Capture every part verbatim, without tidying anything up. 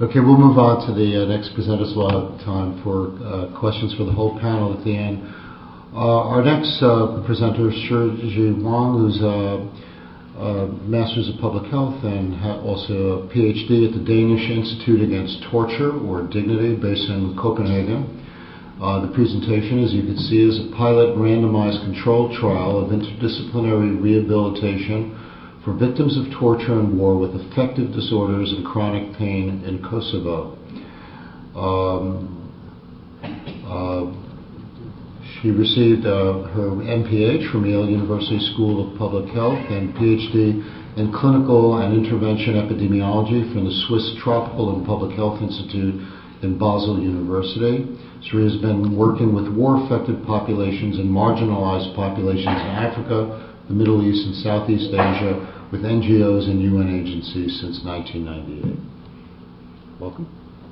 Okay, we'll move on to the uh, next presenters. We'll have time for uh, questions for the whole panel at the end. Uh, our next uh, presenter is Shiji Wang, who's a, a Master's of Public Health and ha- also a P H D at the Danish Institute Against Torture or Dignity, based in Copenhagen. Uh, the presentation, as you can see, is a pilot randomized controlled trial of interdisciplinary rehabilitation for victims of torture and war with affective disorders and chronic pain in Kosovo. Um, uh, she received uh, her M P H from Yale University School of Public Health and P H D in Clinical and Intervention Epidemiology from the Swiss Tropical and Public Health Institute in Basel University. She has been working with war-affected populations and marginalized populations in Africa, the Middle East and Southeast Asia, with N G Os and U N agencies since nineteen ninety-eight. Welcome.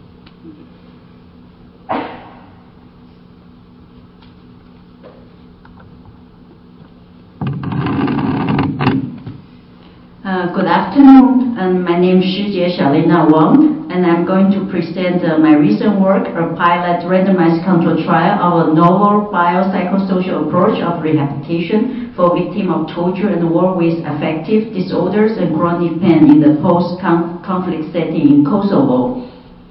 Uh, good afternoon, and my name is Shiji Xiaolina Wang, and I'm going to present uh, my recent work, a pilot randomized control trial of a novel biopsychosocial approach of rehabilitation for victims of torture and war with affective disorders and chronic pain in the post-conflict setting in Kosovo.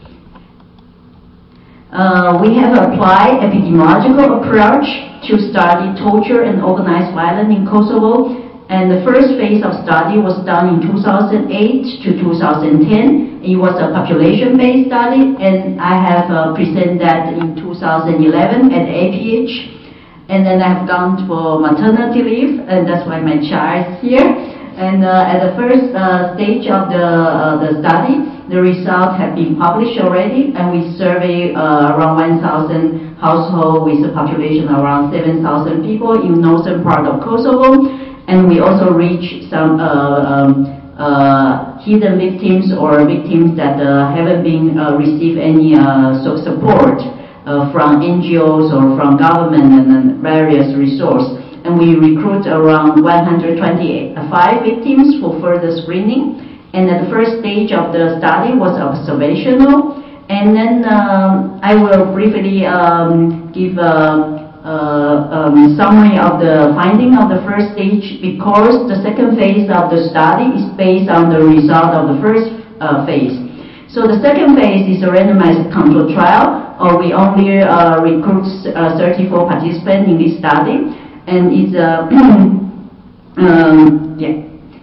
Uh, we have applied epidemiological approach to study torture and organized violence in Kosovo. And the first phase of study was done in two thousand eight to two thousand ten. It was a population-based study, and I have uh, presented that in two thousand eleven at A P H. And then I have gone for maternity leave, and that's why my child is here. And uh, at the first uh, stage of the, uh, the study, the results have been published already, and we surveyed uh, around one thousand households with a population around seven thousand people in northern part of Kosovo. And we also reach some uh, um, uh, hidden victims or victims that uh, haven't been uh, received any uh, support uh, from N G Os or from government and, and various resources. And we recruit around one hundred twenty-five victims for further screening. And at the first stage of the study was observational. And then um, I will briefly um, give a Uh, um, summary of the finding of the first stage, because the second phase of the study is based on the result of the first uh, phase. So the second phase is a randomized control trial, or we only uh, recruit uh, thirty-four participants in this study, and it's uh, um, yeah.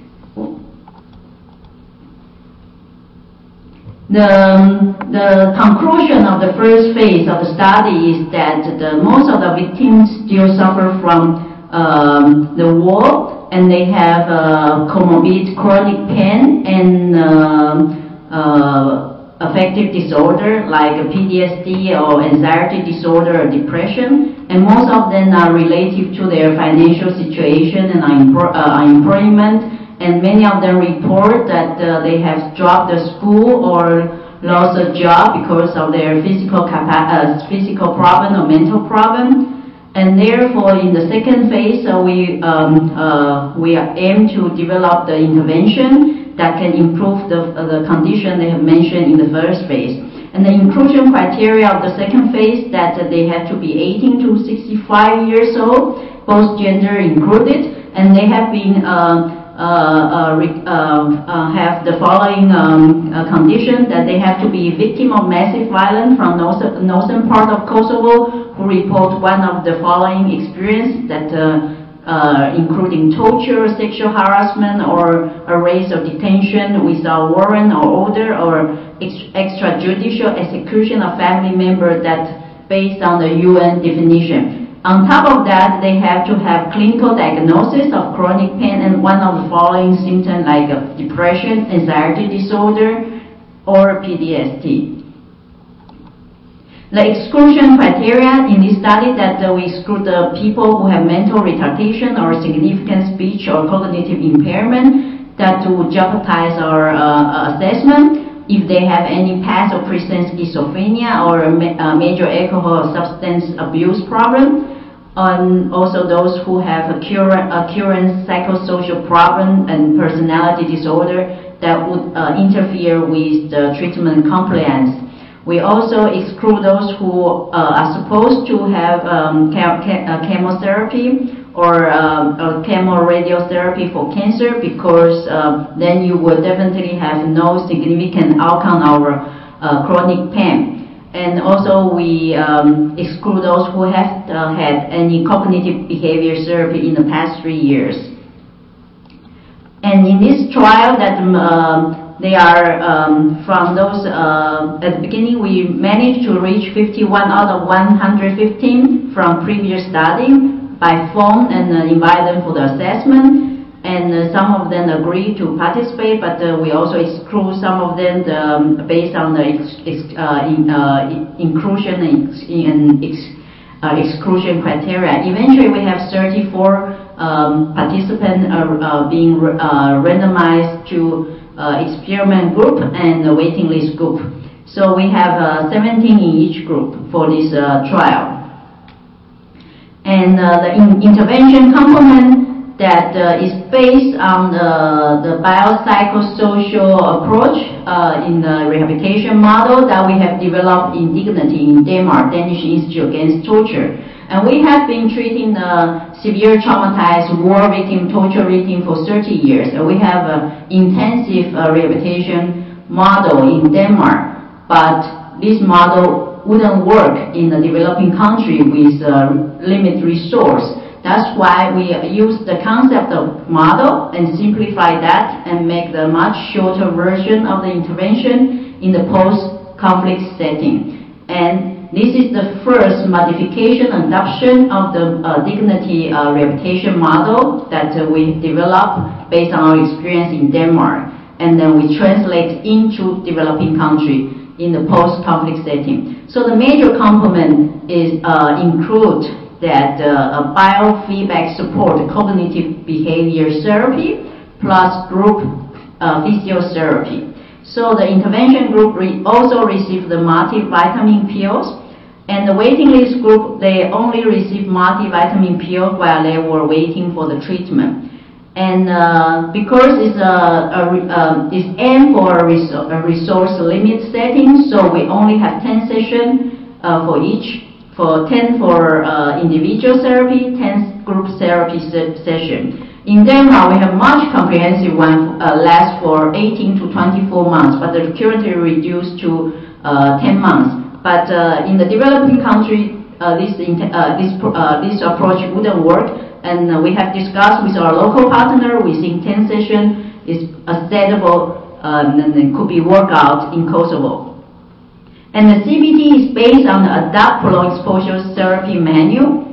The, the conclusion of the first phase of the study is that the, most of the victims still suffer from um, the war, and they have uh, comorbid chronic pain and uh, uh, affective disorder like P T S D or anxiety disorder or depression, and most of them are related to their financial situation and unemploy- uh, unemployment. And many of them report that uh, they have dropped the school or lost a job because of their physical capa- uh, physical problem or mental problem. And therefore, in the second phase, uh, we um, uh, we aim to develop the intervention that can improve the uh, the condition they have mentioned in the first phase. And the inclusion criteria of the second phase that uh, they have to be eighteen to sixty-five years old, both gender included, and they have been uh, Uh, uh, uh, uh, have the following um, uh, condition, that they have to be victim of massive violence from northern, northern part of Kosovo, who report one of the following experience, that uh, uh, including torture, sexual harassment, or arrest or detention without warrant or order, or ex- extrajudicial execution of family member that based on the U N definition. On top of that, they have to have clinical diagnosis of chronic pain and one of the following symptoms like depression, anxiety disorder, or P T S D. The exclusion criteria in this study that uh, we exclude the people who have mental retardation or significant speech or cognitive impairment that would jeopardize our uh, assessment. If they have any past or present schizophrenia or a ma- uh, major alcohol or substance abuse problem, and also those who have a current, a current psychosocial problem and personality disorder that would uh, interfere with the treatment compliance. We also exclude those who uh, are supposed to have um, chem uh, chemotherapy or um, uh, chemoradiotherapy for cancer, because uh, then you will definitely have no significant outcome over uh, chronic pain. And also we um, exclude those who have uh, had any cognitive behavior therapy in the past three years. And in this trial that um, they are um, from those, uh, at the beginning we managed to reach fifty-one out of one hundred fifteen from previous study by phone and uh, invite them for the assessment. And uh, some of them agree to participate, but uh, we also exclude some of them um, based on the ex ex uh, in, uh, inclusion and, ex and ex uh, exclusion criteria. Eventually we have thirty-four Um, participants are uh, being uh, randomized to uh, experiment group and the waiting list group. So we have uh, seventeen in each group for this uh, trial. And uh, the in intervention component that uh, is based on the, the biopsychosocial approach uh, in the rehabilitation model that we have developed in Dignity in Denmark, Danish Institute Against Torture. And we have been treating the severe traumatized war victim, torture victim for thirty years. And we have an intensive uh, rehabilitation model in Denmark, but this model wouldn't work in a developing country with uh, limited resource. That's why we use the concept of model and simplify that and make the much shorter version of the intervention in the post-conflict setting. And this is the first modification and adoption of the uh, Dignity uh, rehabilitation model that uh, we developed based on our experience in Denmark. And then we translate into developing country in the post-conflict setting. So the major component is uh, include that uh, biofeedback support cognitive behavior therapy plus group uh, physiotherapy. So the intervention group re also received the multivitamin pills, and the waiting list group, they only received multivitamin pills while they were waiting for the treatment. And uh, because it's, a, a, um, it's aimed for a, resor a resource limit setting, so we only have ten sessions uh, for each, for ten for uh, individual therapy, ten group therapy se session. In Denmark, we have much comprehensive one, uh, lasts for eighteen to twenty-four months, but they're currently reduced to uh, ten months. But uh, in the developing country, uh, this, uh, this, uh, this approach wouldn't work, and uh, we have discussed with our local partner. We think ten sessions is acceptable um, and it could be worked out in Kosovo. And the C B T is based on the Adapt Prolonged Exposure Therapy Manual.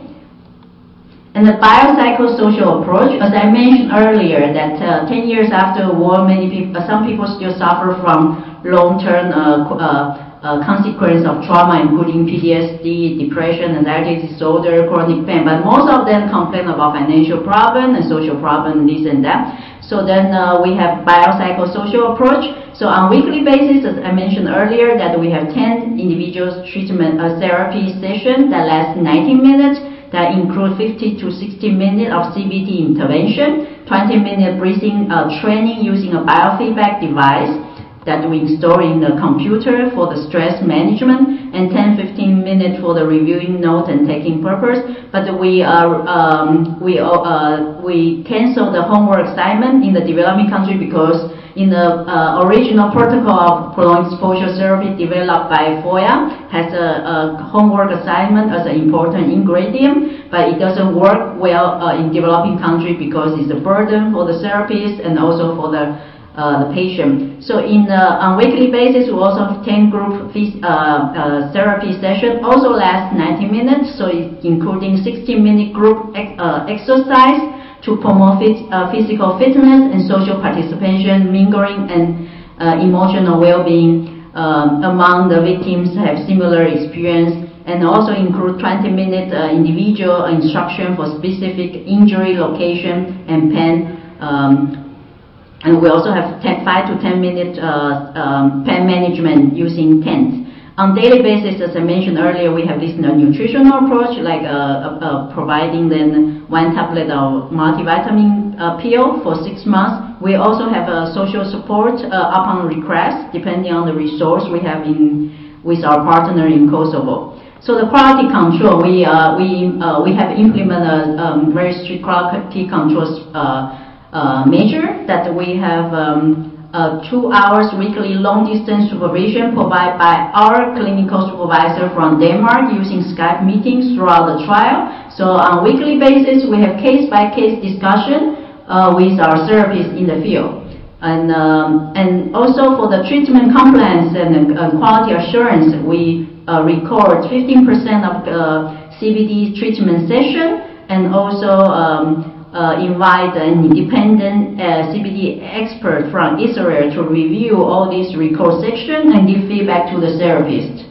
And the biopsychosocial approach, as I mentioned earlier, that uh, ten years after war, many people, uh, some people still suffer from long-term uh, uh, uh, consequence of trauma, including P T S D, depression, anxiety disorder, chronic pain. But most of them complain about financial problem and social problem, this and that. So then uh, we have biopsychosocial approach. So on weekly basis, as I mentioned earlier, that we have ten individual treatment uh, therapy sessions that last ninety minutes. That include fifty to sixty minutes of C B T intervention, twenty minute breathing uh, training using a biofeedback device that we install in the computer for the stress management, and ten to fifteen minutes for the reviewing note and taking purpose. But we are um, we uh, we cancel the homework assignment in the developing country because in the uh, original protocol of prolonged exposure therapy developed by F O I A has a, a homework assignment as an important ingredient, but it doesn't work well uh, in developing country because it's a burden for the therapist and also for the uh, the patient. So in the on weekly basis, we also have ten group uh, uh, therapy session, also lasts ninety minutes, so it's including sixty minute group ex uh, exercise to promote fit, uh, physical fitness and social participation, mingling, and uh, emotional well-being um, among the victims have similar experience, and also include twenty minute uh, individual instruction for specific injury location and pain. Um, and we also have ten, five to ten minute uh, um, pain management using tents. On daily basis, as I mentioned earlier, we have this nutritional approach, like uh, uh, uh, providing them one tablet of multivitamin uh, pill for six months we also have a social support uh, upon request, depending on the resource we have in with our partner in Kosovo. So the quality control, we uh, we uh, we have implemented a um, very strict quality control uh, uh, measure that we have. Um, Uh, two hours weekly long-distance supervision provided by our clinical supervisor from Denmark using Skype meetings throughout the trial. So on a weekly basis, we have case-by-case discussion uh, with our therapists in the field. And, um, and also for the treatment compliance and uh, quality assurance, we uh, record fifteen percent of the C B D treatment session, and also um, Uh, invite an independent uh, C B D expert from Israel to review all these record sections and give feedback to the therapist.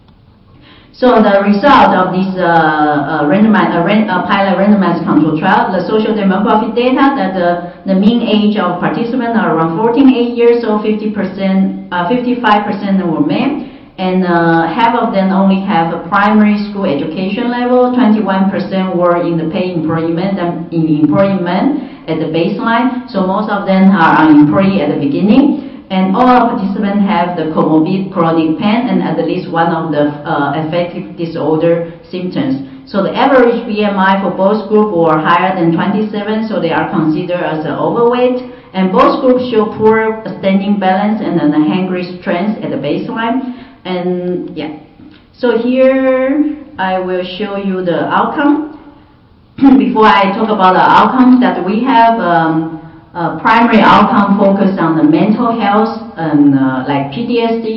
So the result of this uh, uh, randomized, uh, ran, uh, pilot randomized control trial, the social demographic data, that the, the mean age of participants are around fourteen, eight years old, fifty percent, uh, fifty-five percent were men. And uh, half of them only have a primary school education level, twenty-one percent were in the paid employment and in employment at the baseline, so most of them are unemployed at the beginning. And all participants have the comorbid chronic pain and at least one of the uh, affective disorder symptoms. So the average B M I for both groups were higher than twenty-seven, so they are considered as overweight. And both groups show poor standing balance and a hangry strength at the baseline. And yeah, so here I will show you the outcome. Before I talk about the outcomes, that we have um, a primary outcome focused on the mental health and uh, like P T S D,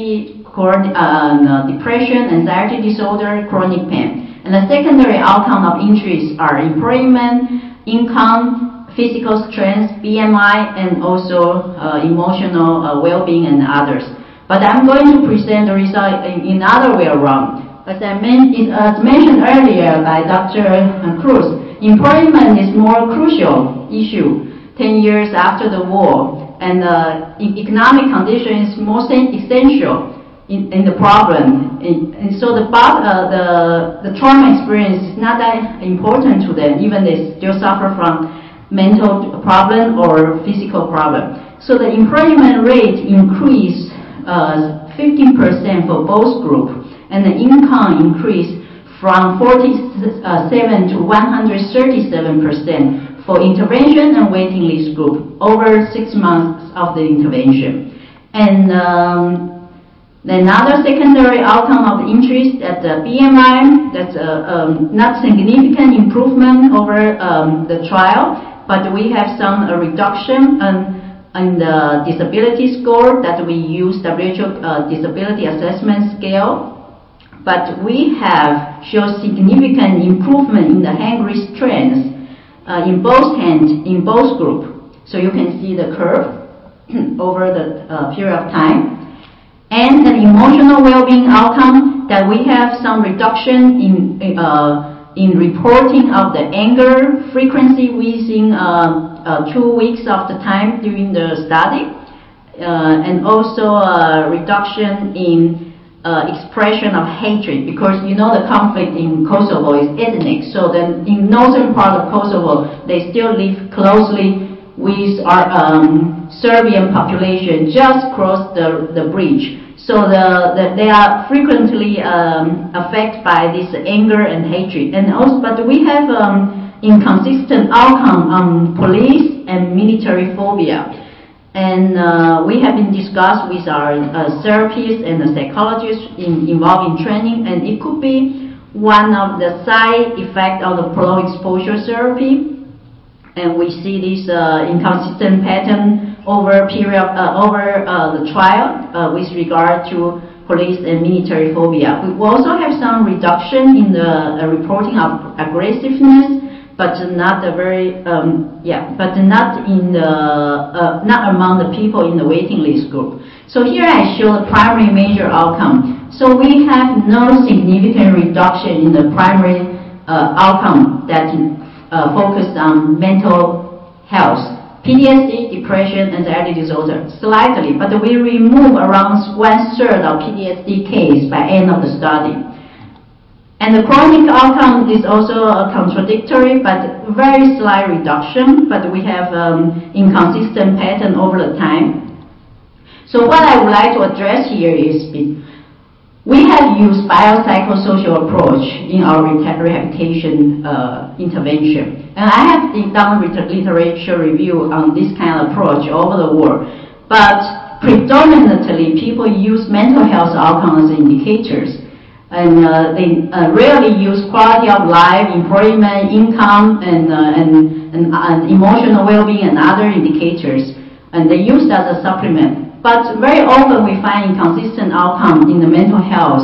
uh, depression, anxiety disorder, chronic pain. And the secondary outcome of interest are employment, income, physical strength, B M I, and also uh, emotional uh, well-being and others. But I'm going to present the result in, in other way around. As I men as mentioned earlier by Doctor Cruz, employment is more crucial issue ten years after the war, and uh, economic condition is most essential in, in the problem. And, and so the, uh, the, the trauma experience is not that important to them, even they still suffer from mental problem or physical problem. So the employment rate increased Uh, fifteen percent for both groups, and the income increased from forty-seven to one hundred thirty-seven percent for intervention and waiting list group over six months of the intervention. And um, another secondary outcome of interest at the B M I, that's a um, not significant improvement over um, the trial, but we have some uh, reduction um, in the disability score that we use W H O uh, disability assessment scale, but we have shown significant improvement in the hangry strength uh, in both hands, in both groups. So you can see the curve over the uh, period of time. And an emotional well-being outcome, that we have some reduction in uh, in reporting of the anger frequency within uh, Uh, two weeks of the time during the study, uh, and also a reduction in uh, expression of hatred, because you know the conflict in Kosovo is ethnic, so then in northern part of Kosovo they still live closely with our um, Serbian population just across the, the bridge. So the, the, they are frequently um, affected by this anger and hatred. And also, but we have um, inconsistent outcome on police and military phobia. And uh, we have been discussed with our uh, therapists and the psychologists in, involved in training, and it could be one of the side effects of the prolonged exposure therapy. And we see this uh, inconsistent pattern over period uh, over uh, the trial uh, with regard to police and military phobia. We also have some reduction in the uh, reporting of aggressiveness, but not a very um, yeah, but not in the uh, not among the people in the waiting list group. So here I show the primary major outcome. So we have no significant reduction in the primary uh, outcome that uh, focused on mental health, P T S D, depression, anxiety disorder, slightly, but we remove around one third of P T S D case by end of the study. And the chronic outcome is also uh, contradictory, but very slight reduction, but we have um, inconsistent pattern over the time. So what I would like to address here is we have used biopsychosocial approach in our rehabilitation uh, intervention. And I have done literature review on this kind of approach all over the world. But predominantly, people use mental health outcomes as indicators. And uh, they uh, rarely use quality of life, employment, income, and, uh, and, and, and emotional well-being and other indicators. And they use that as a supplement. But very often we find inconsistent outcome in the mental health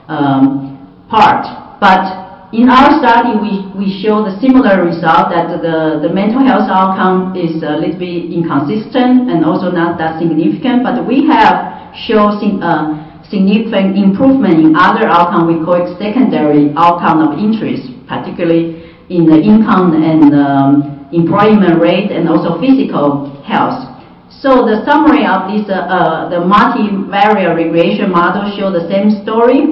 um, part. But in our study, we, we show the similar result that the, the mental health outcome is a little bit inconsistent and also not that significant. But we have shown uh, significant improvement in other outcome we call it secondary outcome of interest, particularly in the income and um, employment rate and also physical health. So the summary of this, uh, uh, the multivariate regression model show the same story,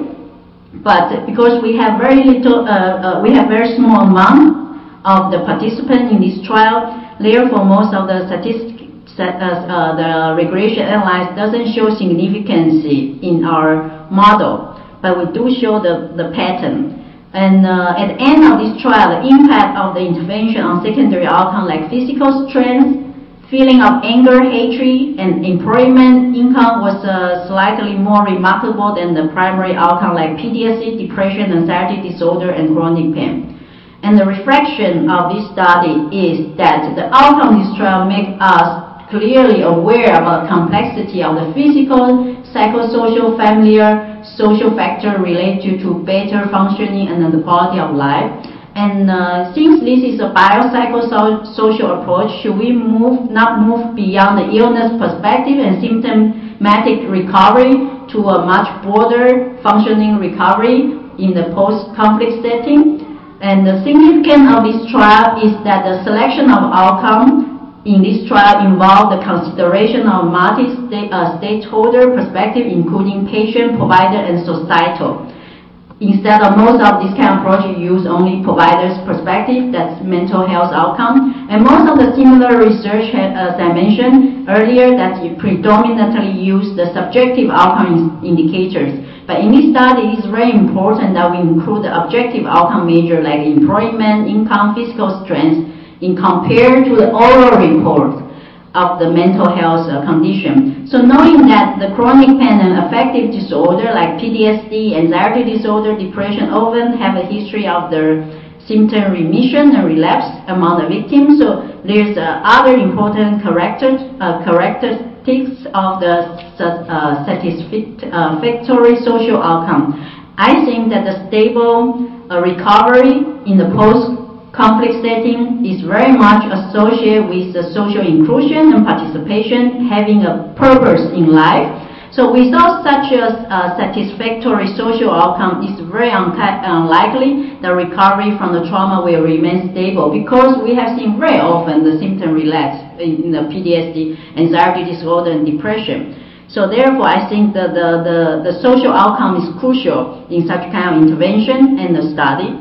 but because we have very little, uh, uh, we have very small amount of the participants in this trial, therefore most of the statistics That, uh, uh, the regression analysis doesn't show significance in our model, but we do show the, the pattern. And uh, at the end of this trial, the impact of the intervention on secondary outcome like physical strength, feeling of anger, hatred, and employment income was uh, slightly more remarkable than the primary outcome like P T S D, depression, anxiety disorder, and chronic pain. And the reflection of this study is that the outcome of this trial make us clearly aware about the complexity of the physical, psychosocial, familiar, social factor related to better functioning and the quality of life. And uh, since this is a biopsychosocial approach, should we move not move beyond the illness perspective and symptomatic recovery to a much broader functioning recovery in the post-conflict setting? And the significance of this trial is that the selection of outcome in this trial involved the consideration of multi-stakeholder uh, perspective, including patient, provider, and societal. Instead of most of this kind of approach, you use only provider's perspective, that's mental health outcome. And most of the similar research, as I mentioned earlier, that you predominantly use the subjective outcome indicators. But in this study, it's very important that we include the objective outcome measure like employment, income, physical strength, in compared to the oral report of the mental health uh, condition. So knowing that the chronic pain and affective disorder like P T S D, anxiety disorder, depression often have a history of their symptom remission and relapse among the victims. So there's uh, other important character, uh, characteristics of the uh, satisfactory social outcome. I think that the stable uh, recovery in the post conflict setting is very much associated with the social inclusion and participation, having a purpose in life. So without such a uh, satisfactory social outcome, it's very unlikely the recovery from the trauma will remain stable, because we have seen very often the symptom relapse in, in the P T S D, anxiety disorder, and depression. So therefore, I think that the, the, the social outcome is crucial in such kind of intervention and the study.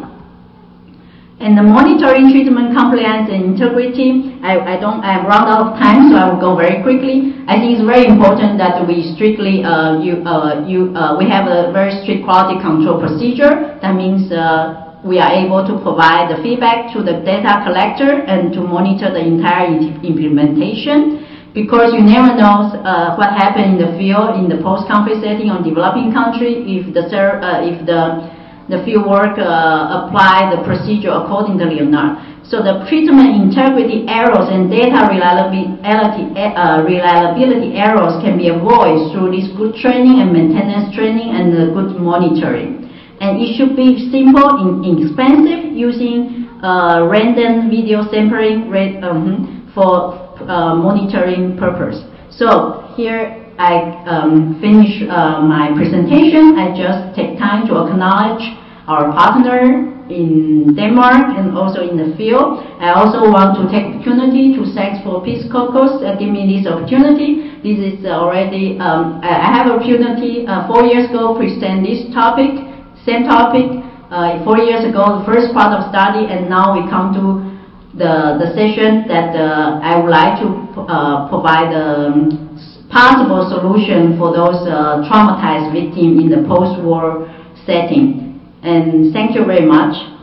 And the monitoring treatment compliance and integrity, I, I don't, I have run out of time, so I will go very quickly. I think it's very important that we strictly, uh, you, uh, you, uh, we have a very strict quality control procedure. That means uh, we are able to provide the feedback to the data collector and to monitor the entire implementation. Because you never know uh, what happened in the field in the post-conflict setting or developing country if the uh, if the the field work uh, apply the procedure accordingly or not. So the treatment integrity errors and data reliability, uh, reliability errors can be avoided through this good training and maintenance training and uh, good monitoring. And it should be simple, in, inexpensive, using uh, random video sampling rate, um, for uh, monitoring purpose. So here I um, finish uh, my presentation. I just take time to acknowledge our partner in Denmark and also in the field. I also want to take opportunity to thank for Peace Caucus uh, give me this opportunity. This is already, um, I have opportunity uh, four years ago present this topic, same topic uh, four years ago, the first part of study, and now we come to the, the session that uh, I would like to uh, provide a um, possible solution for those uh, traumatized victims in the post-war setting. And thank you very much.